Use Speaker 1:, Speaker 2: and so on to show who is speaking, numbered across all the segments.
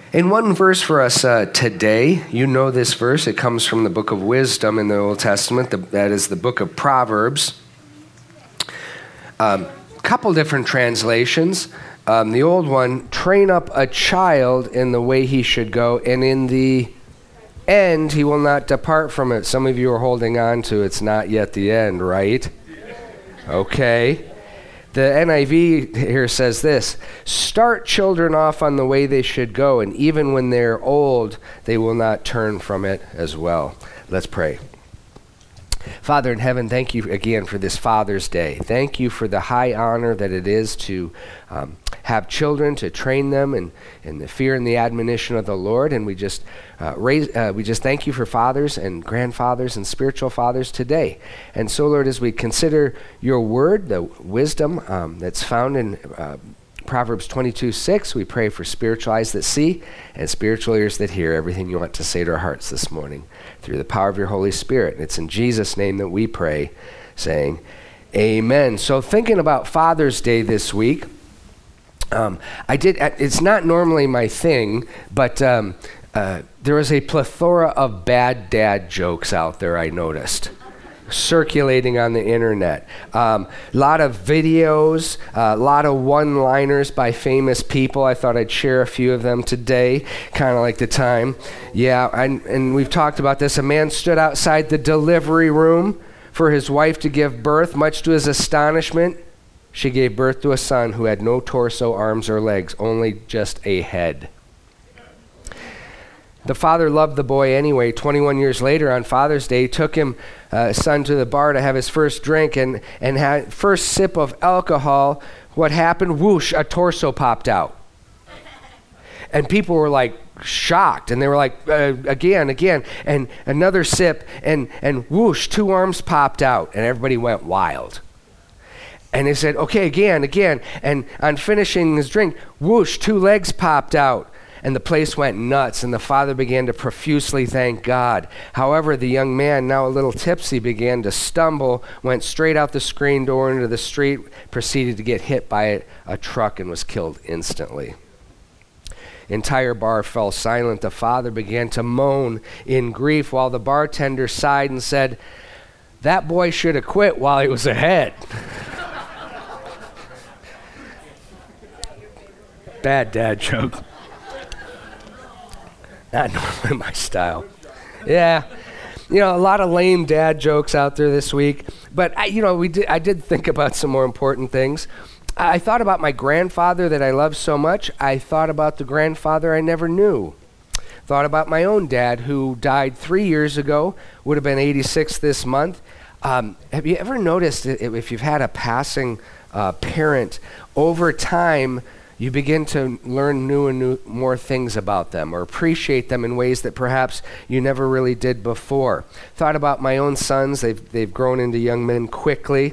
Speaker 1: In one verse for us today, you know this verse. It comes from the book of Wisdom in the Old Testament. That is the book of Proverbs. Couple different translations. The old one, train up a child in the way he should go, and in the end he will not depart from it. Some of you are holding on to it's not yet the end, right? Okay. The NIV here says this: start children off on the way they should go, and even when they're old, they will not turn from it as well. Let's pray. Father in heaven, thank you again for this Father's Day. Thank you for the high honor that it is to have children, to train them in the fear and the admonition of the Lord. And we just thank you for fathers and grandfathers and spiritual fathers today. And so, Lord, as we consider your word, the wisdom that's found in Proverbs 22:6, we pray for spiritual eyes that see and spiritual ears that hear everything you want to say to our hearts this morning through the power of your Holy Spirit. And it's in Jesus' name that we pray, saying amen. So thinking about Father's Day this week, it's not normally my thing, but there was a plethora of bad dad jokes out there, I noticed, circulating on the internet. A lot of videos, a lot of one-liners by famous people. I thought I'd share a few of them today, kind of like the time. Yeah, and we've talked about this. A man stood outside the delivery room for his wife to give birth. Much to his astonishment, she gave birth to a son who had no torso, arms, or legs, only just a head. The father loved the boy anyway. 21 years later, on Father's Day, took his son to the bar to have his first drink and had first sip of alcohol. What happened? Whoosh, a torso popped out. And people were like shocked, and they were like, again, and another sip, and whoosh, two arms popped out, and everybody went wild. And he said, okay, again, and on finishing his drink, whoosh, two legs popped out. And the place went nuts, and the father began to profusely thank God. However, the young man, now a little tipsy, began to stumble, went straight out the screen door into the street, proceeded to get hit by a truck, and was killed instantly. Entire bar fell silent. The father began to moan in grief while the bartender sighed and said, "That boy should have quit while he was ahead." Bad dad joke. Not normally my style. Yeah. A lot of lame dad jokes out there this week. But, I did think about some more important things. I thought about my grandfather that I love so much. I thought about the grandfather I never knew. Thought about my own dad who died 3 years ago, would have been 86 this month. Have you ever noticed if you've had a passing parent, over time, you begin to learn more things about them or appreciate them in ways that perhaps you never really did before. Thought about my own sons. They've grown into young men quickly.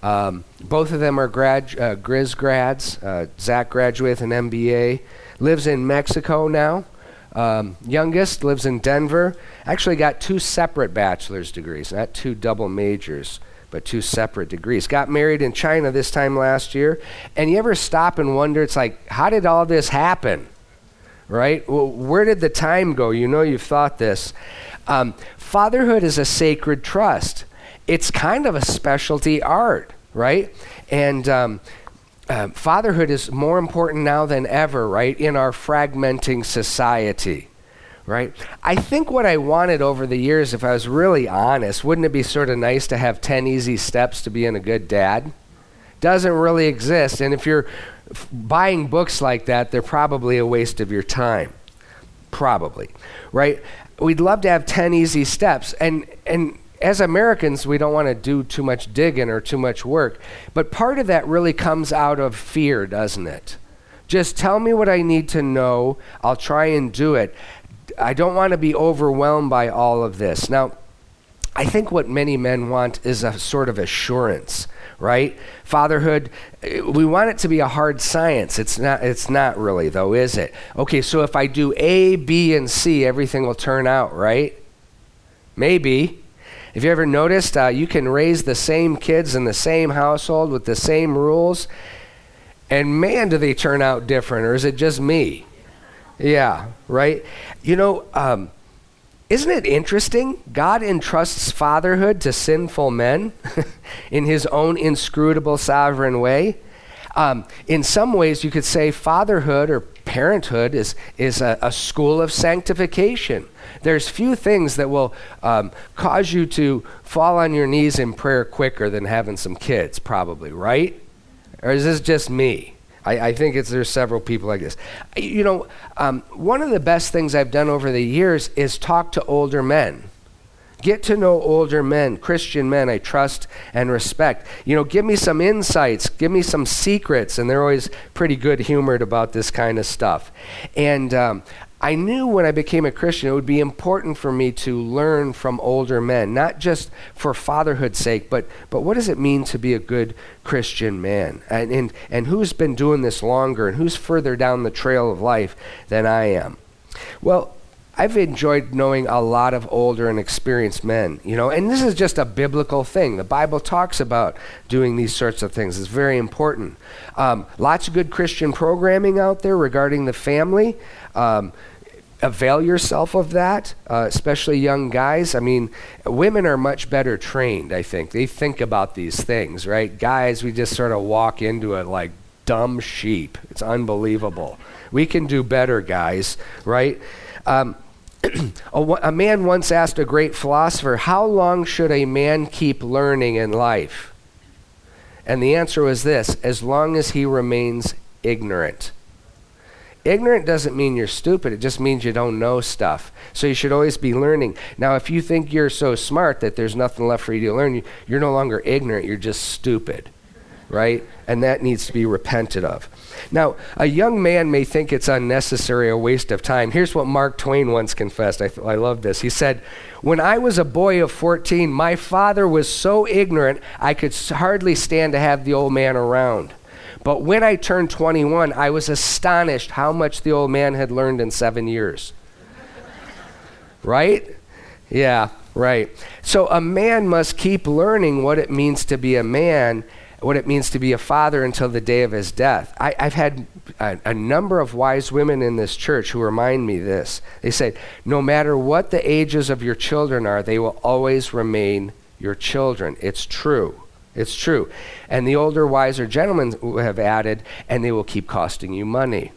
Speaker 1: Both of them are Grizz grads. Zach graduated with an MBA. Lives in Mexico now. Youngest lives in Denver. Actually got 2 separate bachelor's degrees, not 2 double majors, but 2 separate degrees. Got married in China this time last year. And you ever stop and wonder, it's like, how did all this happen? Right? Well, where did the time go? You've thought this. Fatherhood is a sacred trust. It's kind of a specialty art, right? And fatherhood is more important now than ever, right, in our fragmenting society. Right? I think what I wanted over the years, if I was really honest, wouldn't it be sort of nice to have 10 easy steps to being a good dad? Doesn't really exist. And if you're buying books like that, they're probably a waste of your time. Probably. Right? We'd love to have 10 easy steps. And as Americans, we don't want to do too much digging or too much work. But part of that really comes out of fear, doesn't it? Just tell me what I need to know. I'll try and do it. I don't want to be overwhelmed by all of this. Now, I think what many men want is a sort of assurance, right? Fatherhood, we want it to be a hard science. It's not really, though, is it? Okay, so if I do A, B, and C, everything will turn out, right? Maybe. Have you ever noticed you can raise the same kids in the same household with the same rules, and man, do they turn out different, or is it just me? Yeah, right? You know, isn't it interesting? God entrusts fatherhood to sinful men in his own inscrutable sovereign way. In some ways, you could say fatherhood or parenthood is a school of sanctification. There's few things that will cause you to fall on your knees in prayer quicker than having some kids, probably, right? Or is this just me? I think there's several people like this. You know, one of the best things I've done over the years is talk to older men. Get to know older men, Christian men I trust and respect. You know, give me some insights, give me some secrets, and they're always pretty good humored about this kind of stuff. And I knew when I became a Christian it would be important for me to learn from older men, not just for fatherhood's sake, but what does it mean to be a good Christian man? And who's been doing this longer, and who's further down the trail of life than I am? Well, I've enjoyed knowing a lot of older and experienced men, you know, and this is just a biblical thing. The Bible talks about doing these sorts of things. It's very important. Lots of good Christian programming out there regarding the family. Avail yourself of that, especially young guys. I mean, women are much better trained, I think. They think about these things, right? Guys, we just sort of walk into it like dumb sheep. It's unbelievable. We can do better, guys, right? A man once asked a great philosopher, how long should a man keep learning in life? And the answer was this: as long as he remains ignorant. Ignorant doesn't mean you're stupid. It just means you don't know stuff. So you should always be learning. Now, if you think you're so smart that there's nothing left for you to learn, you're no longer ignorant. You're just stupid, right? And that needs to be repented of. Now, a young man may think it's unnecessary, a waste of time. Here's what Mark Twain once confessed. I love this. He said, when I was a boy of 14, my father was so ignorant I could hardly stand to have the old man around. But when I turned 21, I was astonished how much the old man had learned in 7 years. Right? Yeah, right. So a man must keep learning what it means to be a man, what it means to be a father until the day of his death. I've had a number of wise women in this church who remind me this. They say, no matter what the ages of your children are, they will always remain your children. It's true. It's true. And the older, wiser gentlemen have added, and they will keep costing you money.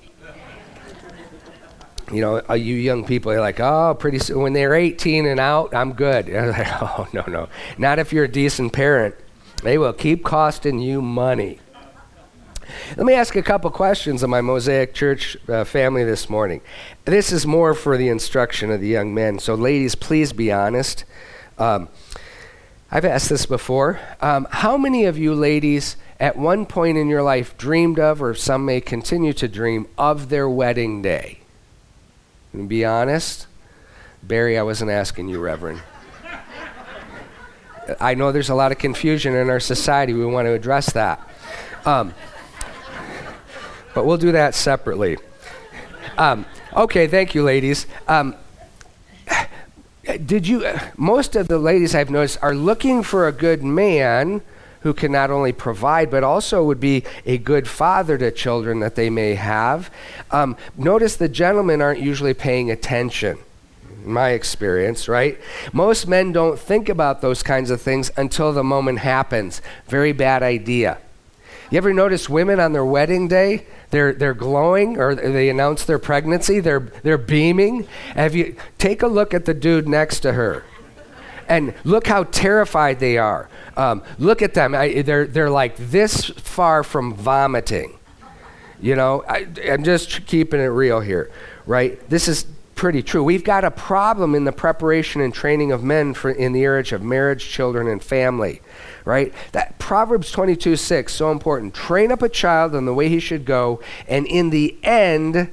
Speaker 1: You know, you young people are like, oh, pretty soon, when they're 18 and out, I'm good. And I'm like, oh, no. Not if you're a decent parent. They will keep costing you money. Let me ask a couple questions of my Mosaic Church family this morning. This is more for the instruction of the young men. So ladies, please be honest. I've asked this before. How many of you ladies at one point in your life dreamed of, or some may continue to dream of, their wedding day? And be honest. Barry, I wasn't asking you, Reverend. I know there's a lot of confusion in our society. We want to address that. But we'll do that separately. Okay, thank you, ladies. Most of the ladies I've noticed are looking for a good man who can not only provide, but also would be a good father to children that they may have. Notice the gentlemen aren't usually paying attention, in my experience, right? Most men don't think about those kinds of things until the moment happens. Very bad idea. You ever notice women on their wedding day, they're glowing, or they announce their pregnancy, they're beaming? Take a look at the dude next to her, and look how terrified they are. Look at them. They're like this far from vomiting. You know, I'm just keeping it real here, right? This is pretty true. We've got a problem in the preparation and training of men in the area of marriage, children, and family, right? That Proverbs 22:6, so important. Train up a child in the way he should go, and in the end,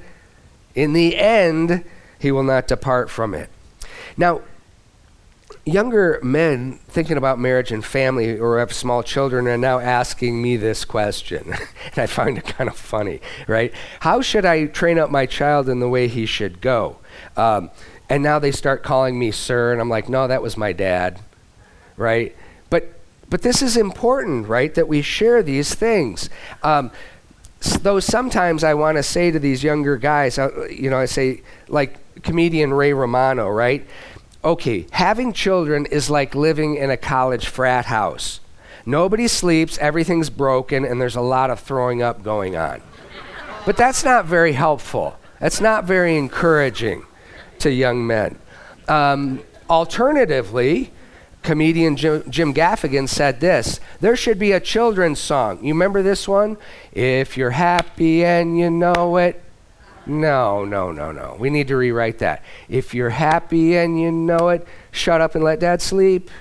Speaker 1: he will not depart from it. Now, younger men thinking about marriage and family or have small children are now asking me this question. And I find it kind of funny, right? How should I train up my child in the way he should go? And now they start calling me sir, and I'm like, no, that was my dad, right? But this is important, right, that we share these things. though sometimes I want to say to these younger guys, I say, like comedian Ray Romano, right? Okay, having children is like living in a college frat house. Nobody sleeps, everything's broken, and there's a lot of throwing up going on. But that's not very helpful. That's not very encouraging to young men. Alternatively, comedian Jim Gaffigan said this: there should be a children's song. You remember this one? If you're happy and you know it. No. We need to rewrite that. If you're happy and you know it, shut up and let dad sleep.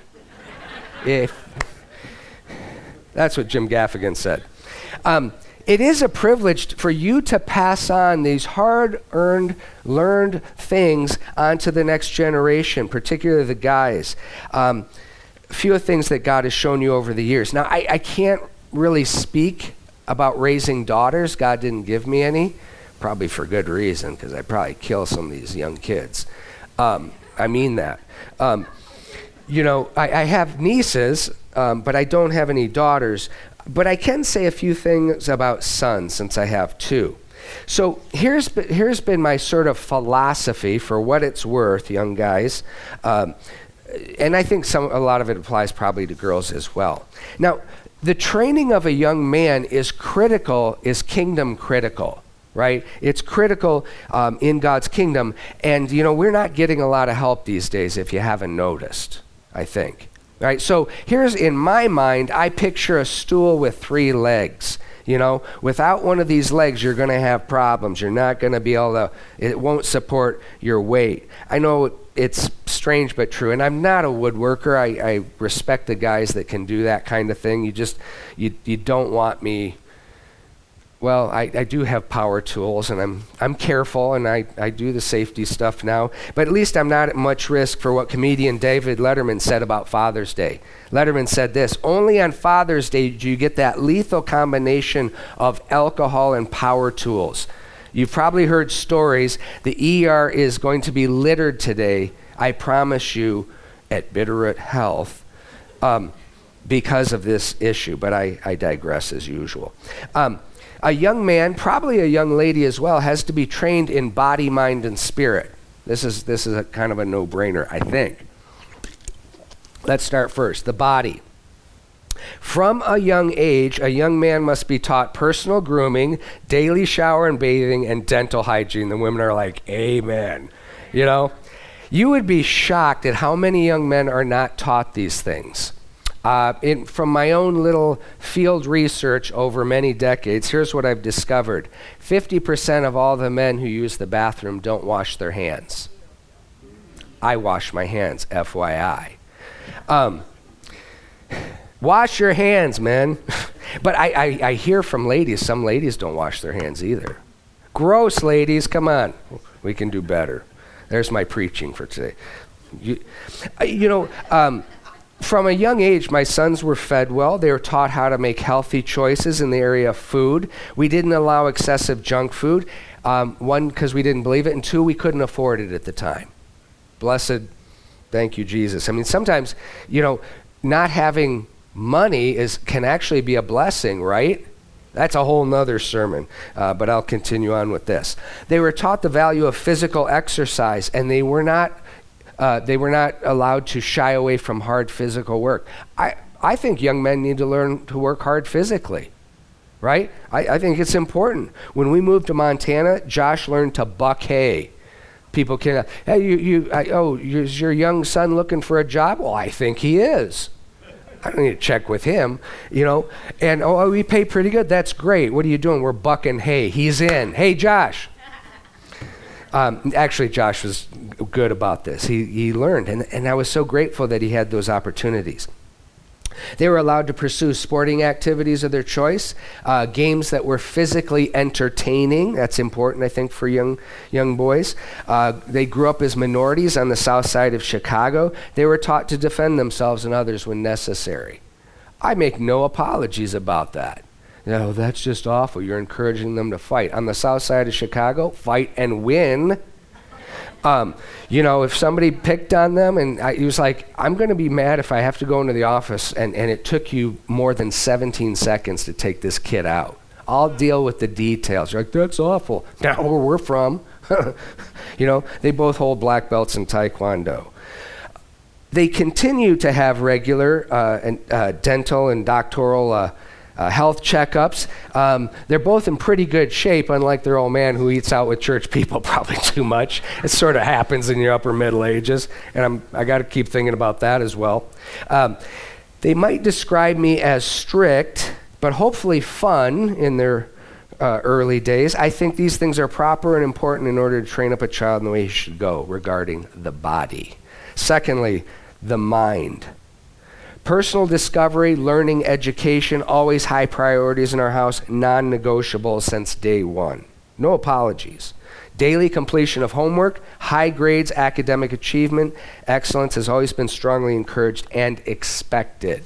Speaker 1: That's what Jim Gaffigan said. It is a privilege for you to pass on these hard-earned, learned things onto the next generation, particularly the guys. A few things that God has shown you over the years. Now, I can't really speak about raising daughters. God didn't give me any, probably for good reason, because I'd probably kill some of these young kids. I mean that. I have nieces, but I don't have any daughters. But I can say a few things about sons, since I have two. So here's been my sort of philosophy, for what it's worth, young guys. And I think a lot of it applies probably to girls as well. Now, the training of a young man is kingdom critical, right? It's critical in God's kingdom. And, we're not getting a lot of help these days, if you haven't noticed, I think. Right, so here's, in my mind, I picture a stool with 3 legs. Without one of these legs, you're going to have problems. You're not going to be able to, it won't support your weight. I know it's strange but true, and I'm not a woodworker. I respect the guys that can do that kind of thing. You don't want me. Well, I do have power tools, and I'm careful, and I do the safety stuff now. But at least I'm not at much risk for what comedian David Letterman said about Father's Day. Letterman said this: only on Father's Day do you get that lethal combination of alcohol and power tools. You've probably heard stories. The ER is going to be littered today, I promise you, at Bitterroot Health, because of this issue. But I digress as usual. A young man, probably a young lady as well, has to be trained in body, mind, and spirit. This is a kind of a no-brainer, I think. Let's start first, the body. From a young age, a young man must be taught personal grooming, daily shower and bathing, and dental hygiene. The women are like, amen. You would be shocked at how many young men are not taught these things. From my own little field research over many decades, here's what I've discovered. 50% of all the men who use the bathroom don't wash their hands. I wash my hands, FYI. Wash your hands, man. But I hear from ladies, some ladies don't wash their hands either. Gross, ladies, come on. We can do better. There's my preaching for today. From a young age, my sons were fed well. They were taught how to make healthy choices in the area of food. We didn't allow excessive junk food. 1, because we didn't believe it, and 2, we couldn't afford it at the time. Blessed, thank you, Jesus. I mean, sometimes, not having money can actually be a blessing, right? That's a whole nother sermon, but I'll continue on with this. They were taught the value of physical exercise, and they were not allowed to shy away from hard physical work. I think young men need to learn to work hard physically, right? I think it's important. When we moved to Montana, Josh learned to buck hay. People can, hey, is your young son looking for a job? Well, I think he is. I don't need to check with him, And, we pay pretty good. That's great. What are you doing? We're bucking hay. He's in. Hey, Josh. Actually, Josh was good about this. He learned, and I was so grateful that he had those opportunities. They were allowed to pursue sporting activities of their choice, games that were physically entertaining. That's important, I think, for young boys. They grew up as minorities on the south side of Chicago. They were taught to defend themselves and others when necessary. I make no apologies about that. That's just awful. You're encouraging them to fight. On the south side of Chicago, fight and win. If somebody picked on them, and he was like, I'm going to be mad if I have to go into the office, and it took you more than 17 seconds to take this kid out. I'll deal with the details. You're like, that's awful. Not where we're from. They both hold black belts in Taekwondo. They continue to have regular dental and doctoral health checkups. They're both in pretty good shape, unlike their old man who eats out with church people probably too much. It sort of happens in your upper middle ages, and I got to keep thinking about that as well. They might describe me as strict, but hopefully fun in their early days. I think these things are proper and important in order to train up a child in the way he should go regarding the body. Secondly, the mind. Personal discovery, learning, education, always high priorities in our house, non-negotiable since day one. No apologies. Daily completion of homework, high grades, academic achievement, excellence has always been strongly encouraged and expected.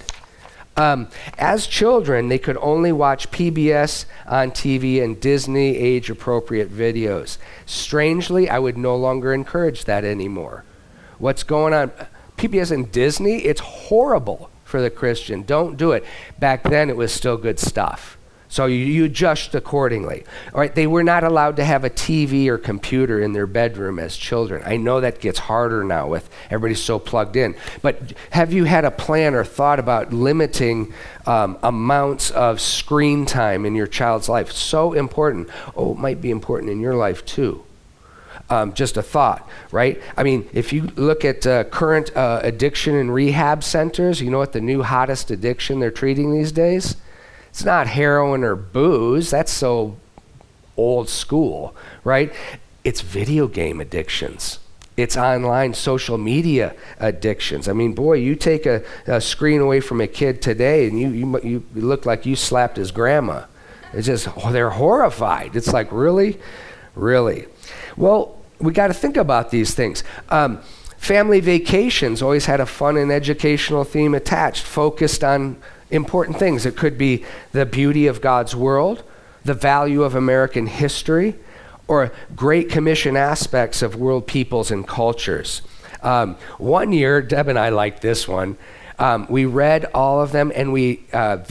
Speaker 1: As children, they could only watch PBS on TV and Disney age-appropriate videos. Strangely, I would no longer encourage that anymore. What's going on? PBS and Disney, it's horrible for the Christian. Don't do it. Back then, it was still good stuff. So you adjust accordingly. All right, they were not allowed to have a TV or computer in their bedroom as children. I know that gets harder now with everybody so plugged in. But have you had a plan or thought about limiting amounts of screen time in your child's life? So important. Oh, it might be important in your life too. Just a thought, right? I mean, if you look at current addiction and rehab centers, you know what the new hottest addiction they're treating these days? It's not heroin or booze. That's so old school, right? It's video game addictions. It's online social media addictions. I mean, boy, you take a screen away from a kid today and you look like you slapped his grandma. It's just, they're horrified. It's like, really? Really? Well, we got to think about these things. Family vacations always had a fun and educational theme attached, focused on important things. It could be the beauty of God's world, the value of American history, or Great Commission aspects of world peoples and cultures. One year, Deb and I liked this one. We read all of them, and we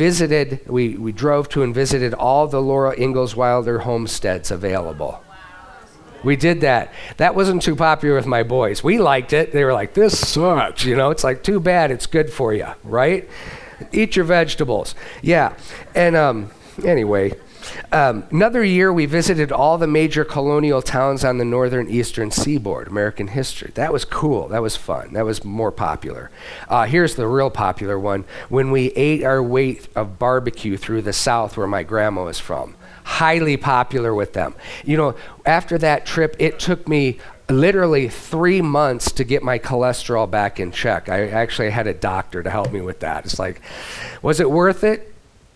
Speaker 1: drove to and visited all the Laura Ingalls Wilder homesteads available. We did that. That wasn't too popular with my boys. We liked it. They were like, this sucks. It's like, too bad, it's good for you, right? Eat your vegetables. Yeah. And anyway, another year we visited all the major colonial towns on the northern eastern seaboard, American history. That was cool. That was fun. That was more popular. Here's the real popular one. When we ate our weight of barbecue through the South where my grandma was from. Highly popular with them. After that trip, it took me literally 3 months to get my cholesterol back in check. I actually had a doctor to help me with that. It's like, was it worth it?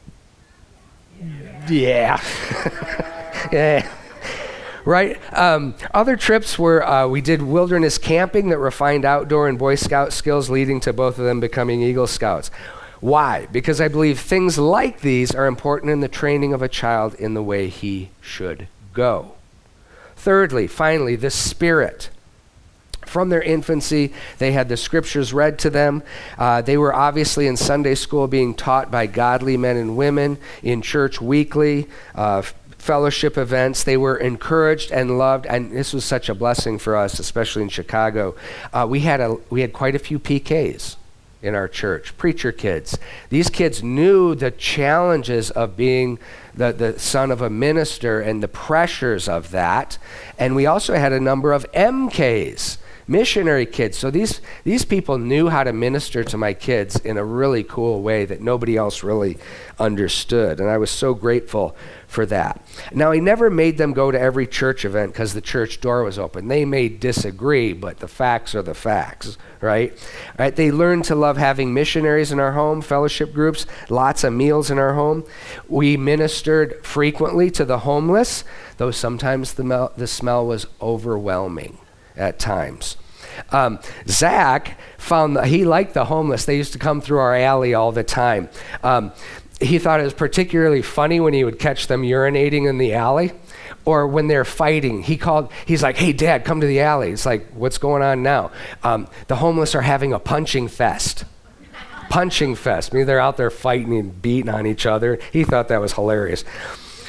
Speaker 1: Yeah. Yeah. Right? Other trips were, we did wilderness camping that refined outdoor and Boy Scout skills, leading to both of them becoming Eagle Scouts. Why? Because I believe things like these are important in the training of a child in the way he should go. Thirdly, finally, the Spirit. From their infancy, they had the scriptures read to them. They were obviously in Sunday school being taught by godly men and women, in church weekly, fellowship events. They were encouraged and loved, and this was such a blessing for us, especially in Chicago. We had quite a few PKs in our church, preacher kids. These kids knew the challenges of being the son of a minister and the pressures of that. And we also had a number of MKs, missionary kids. So these people knew how to minister to my kids in a really cool way that nobody else really understood. And I was so grateful for that. Now, I never made them go to every church event because the church door was open. They may disagree, but the facts are the facts, right? Right? They learned to love having missionaries in our home, fellowship groups, lots of meals in our home. We ministered frequently to the homeless, though sometimes the smell was overwhelming at times. Zach found that he liked the homeless. They used to come through our alley all the time. He thought it was particularly funny when he would catch them urinating in the alley, or when they're fighting. He's like, hey, Dad, come to the alley. It's like, what's going on now? The homeless are having a punching fest. Punching fest. I mean, they're out there fighting and beating on each other. He thought that was hilarious.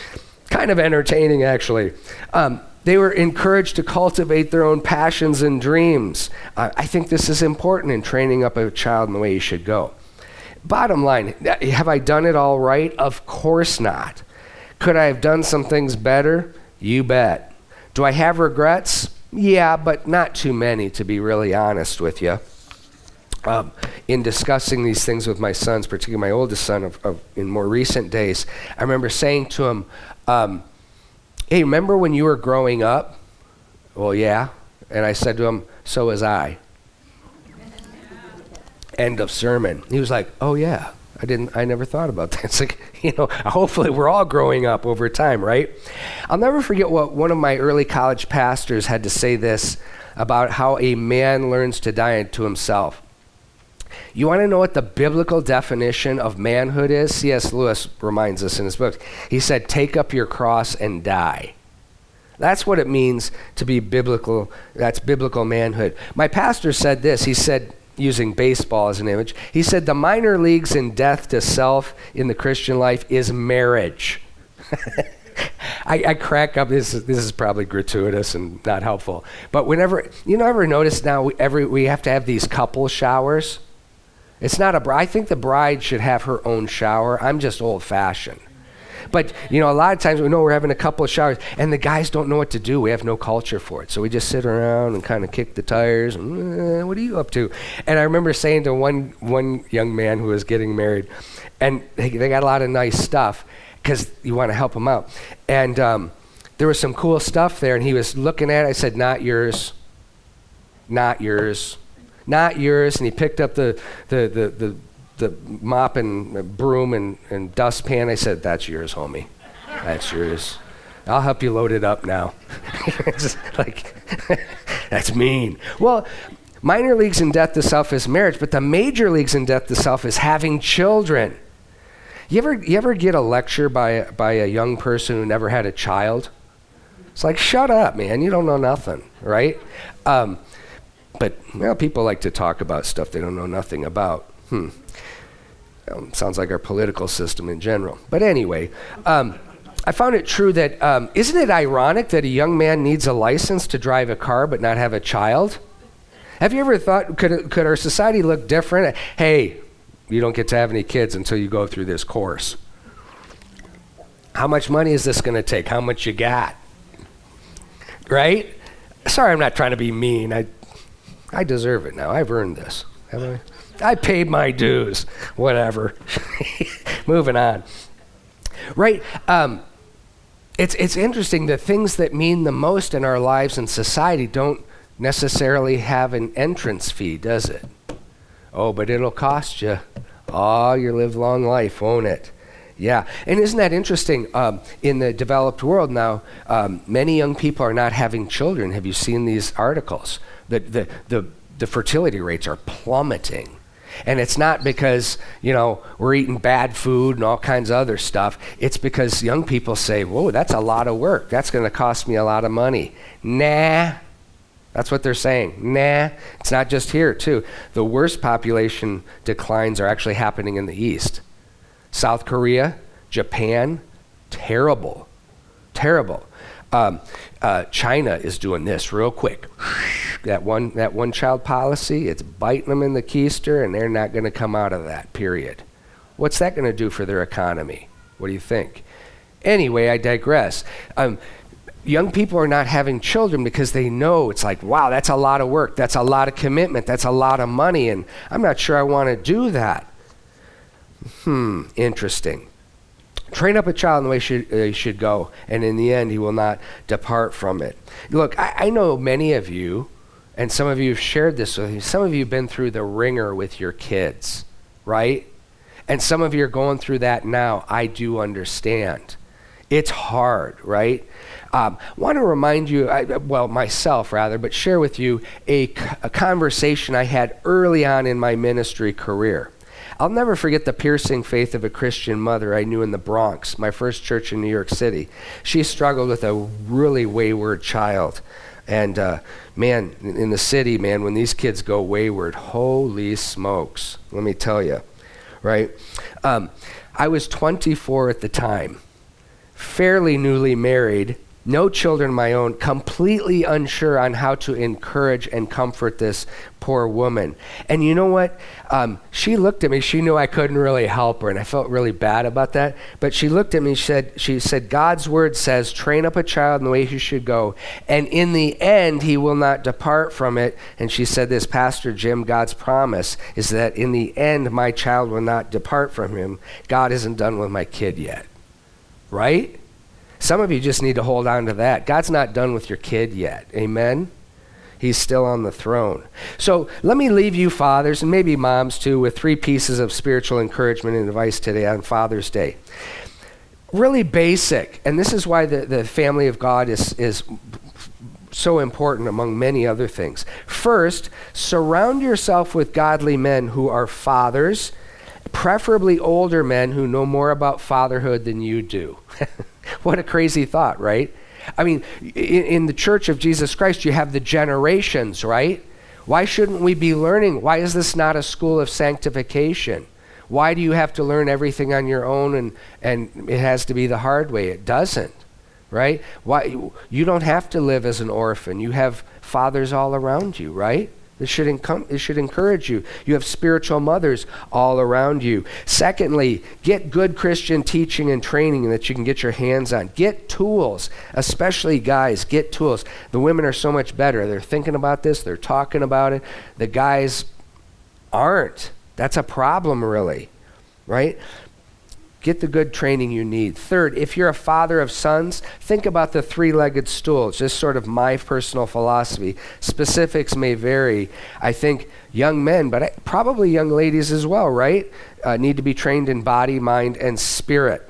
Speaker 1: Kind of entertaining, actually. They were encouraged to cultivate their own passions and dreams. I think this is important in training up a child in the way he should go. Bottom line, have I done it all right? Of course not. Could I have done some things better? You bet. Do I have regrets? Yeah, but not too many, to be really honest with you. In discussing these things with my sons, particularly my oldest son in more recent days, I remember saying to him, hey, remember when you were growing up? Well, yeah. And I said to him, so was I. End of sermon. He was like, oh yeah, I never thought about that. It's like, hopefully we're all growing up over time, right? I'll never forget what one of my early college pastors had to say this about how a man learns to die to himself. You want to know what the biblical definition of manhood is? C.S. Lewis reminds us in his book. He said, take up your cross and die. That's what it means to be biblical. That's biblical manhood. My pastor said this. He said, using baseball as an image, he said, the minor leagues in death to self in the Christian life is marriage. I crack up. This is probably gratuitous and not helpful. But whenever, ever notice now we have to have these couple showers? It's not I think the bride should have her own shower. I'm just old-fashioned. But, a lot of times we know we're having a couple of showers, and the guys don't know what to do. We have no culture for it. So we just sit around and kind of kick the tires. And, what are you up to? And I remember saying to one young man who was getting married, and they got a lot of nice stuff because you want to help them out. And there was some cool stuff there, and he was looking at it. I said, not yours. Not yours. Not yours. And he picked up the mop and broom and dustpan. I said, that's yours, homie. That's yours. I'll help you load it up now. It's like, that's mean. Well, minor leagues in death to self is marriage, but the major leagues in death to self is having children. You ever get a lecture by a young person who never had a child? It's like, shut up, man. You don't know nothing, right? But people like to talk about stuff they don't know nothing about. Sounds like our political system in general. But anyway, I found it true that, isn't it ironic that a young man needs a license to drive a car but not have a child? Have you ever thought, could our society look different? Hey, you don't get to have any kids until you go through this course. How much money is this going to take? How much you got? Right? Sorry, I'm not trying to be mean. I deserve it now. I've earned this. Have I? I paid my dues. Whatever. Moving on. Right? It's interesting. The things that mean the most in our lives and society don't necessarily have an entrance fee, does it? Oh, but it'll cost you all your live-long life, won't it? Yeah. And isn't that interesting? In the developed world now, many young people are not having children. Have you seen these articles? The fertility rates are plummeting. And it's not because, we're eating bad food and all kinds of other stuff. It's because young people say, whoa, that's a lot of work. That's going to cost me a lot of money. Nah. That's what they're saying. Nah. It's not just here, too. The worst population declines are actually happening in the East. South Korea, Japan, terrible. Terrible. China is doing this real quick. That one child policy, it's biting them in the keister, and they're not going to come out of that, period. What's that going to do for their economy? What do you think? Anyway, I digress. Young people are not having children because they know it's like, wow, that's a lot of work. That's a lot of commitment. That's a lot of money, and I'm not sure I want to do that. Interesting. Train up a child in the way he should go, and in the end, he will not depart from it. Look, I know many of you, and some of you have shared this with me, some of you have been through the ringer with your kids, right? And some of you are going through that now. I do understand. It's hard, right? Want to remind you, myself rather, but share with you a conversation I had early on in my ministry career. I'll never forget the piercing faith of a Christian mother I knew in the Bronx, my first church in New York City. She struggled with a really wayward child. And in the city, when these kids go wayward, holy smokes, let me tell you, right? I was 24 at the time. fairly newly married, no children of my own, completely unsure on how to encourage and comfort this poor woman. And you know what? She looked at me. She knew I couldn't really help her, and I felt really bad about that. But she looked at me. She said, God's word says, train up a child in the way he should go, and in the end, he will not depart from it. And she said this, Pastor Jim, God's promise is that in the end, my child will not depart from him. God isn't done with my kid yet. Right? Some of you just need to hold on to that. God's not done with your kid yet. Amen? He's still on the throne. So let me leave you fathers, and maybe moms too, with 3 pieces of spiritual encouragement and advice today on Father's Day. Really basic, and this is why the family of God is so important among many other things. First, surround yourself with godly men who are fathers, preferably older men who know more about fatherhood than you do. What a crazy thought, right? I mean, in the Church of Jesus Christ, you have the generations, right? Why shouldn't we be learning? Why is this not a school of sanctification? Why do you have to learn everything on your own and it has to be the hard way? It doesn't, right? Why you don't have to live as an orphan. You have fathers all around you, right? It should encourage you. You have spiritual mothers all around you. Secondly, get good Christian teaching and training that you can get your hands on. Get tools, especially guys, get tools. The women are so much better. They're thinking about this. They're talking about it. The guys aren't. That's a problem, really, right? Get the good training you need. Third, if you're a father of sons, think about the 3-legged stool. It's just sort of my personal philosophy. Specifics may vary. I think young men, but probably young ladies as well, right? Need to be trained in body, mind, and spirit.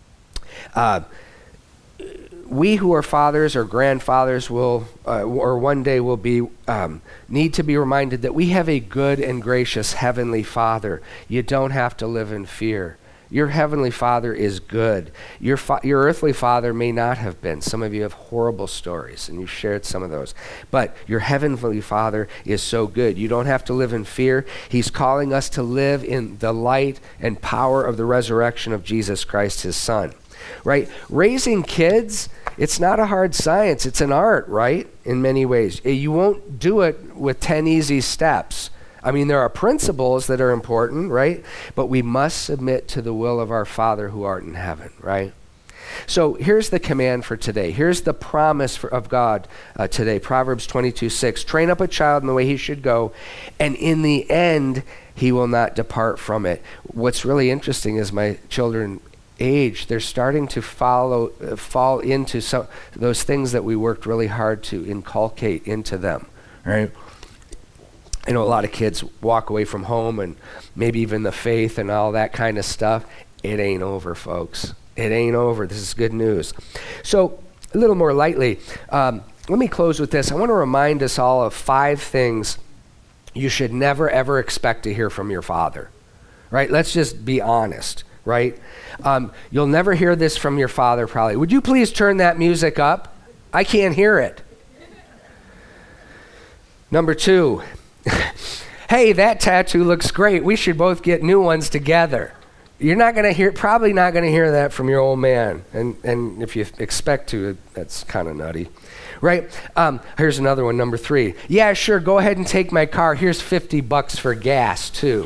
Speaker 1: We who are fathers or grandfathers will, or one day will be, need to be reminded that we have a good and gracious heavenly Father. You don't have to live in fear. Your heavenly Father is good. Your earthly father may not have been. Some of you have horrible stories, and you've shared some of those. But your heavenly Father is so good. You don't have to live in fear. He's calling us to live in the light and power of the resurrection of Jesus Christ, his Son. Right? Raising kids, it's not a hard science. It's an art, right? In many ways. You won't do it with 10 easy steps. I mean, there are principles that are important, right? But we must submit to the will of our Father who art in heaven, right? So here's the command for today. Here's the promise of God today. Proverbs 22:6. Train up a child in the way he should go, and in the end, he will not depart from it. What's really interesting is my children age, they're starting to fall into some those things that we worked really hard to inculcate into them, right? I know a lot of kids walk away from home and maybe even the faith and all that kind of stuff. It ain't over, folks. It ain't over. This is good news. So a little more lightly, let me close with this. I want to remind us all of 5 things you should never, ever expect to hear from your father, right? Let's just be honest, right? You'll never hear this from your father probably. Would you please turn that music up? I can't hear it. Number 2, hey, that tattoo looks great. We should both get new ones together. You're not going to probably not going to hear that from your old man. And if you expect to, that's kind of nutty, right? Here's another one, number 3. Yeah, sure, go ahead and take my car. Here's $50 for gas, too.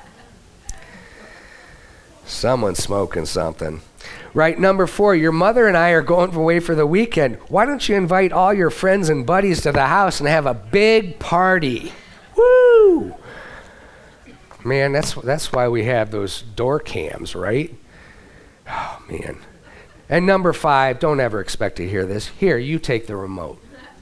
Speaker 1: Someone's smoking something. Right, number 4, your mother and I are going away for the weekend. Why don't you invite all your friends and buddies to the house and have a big party? Woo! Man, that's why we have those door cams, right? Oh, man. And number 5, don't ever expect to hear this. Here, you take the remote.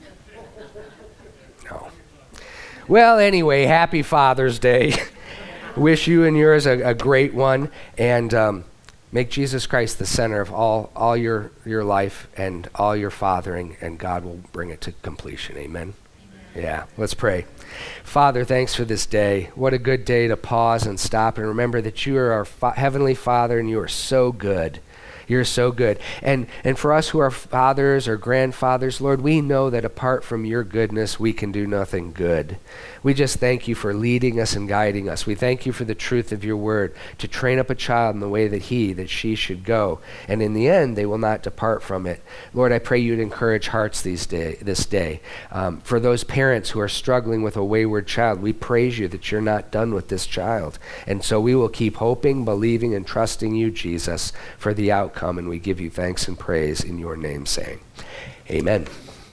Speaker 1: No. Well, anyway, happy Father's Day. Wish you and yours a great one. And make Jesus Christ the center of all your life and all your fathering, and God will bring it to completion. Amen? Yeah, let's pray. Father, thanks for this day. What a good day to pause and stop and remember that you are our Heavenly Father and you are so good. You're so good. And for us who are fathers or grandfathers, Lord, we know that apart from your goodness, we can do nothing good. We just thank you for leading us and guiding us. We thank you for the truth of your word, to train up a child in the way that she should go. And in the end, they will not depart from it. Lord, I pray you'd encourage hearts this day. For those parents who are struggling with a wayward child, we praise you that you're not done with this child. And so we will keep hoping, believing, and trusting you, Jesus, for the outcome. And we give you thanks and praise in your name, saying, amen.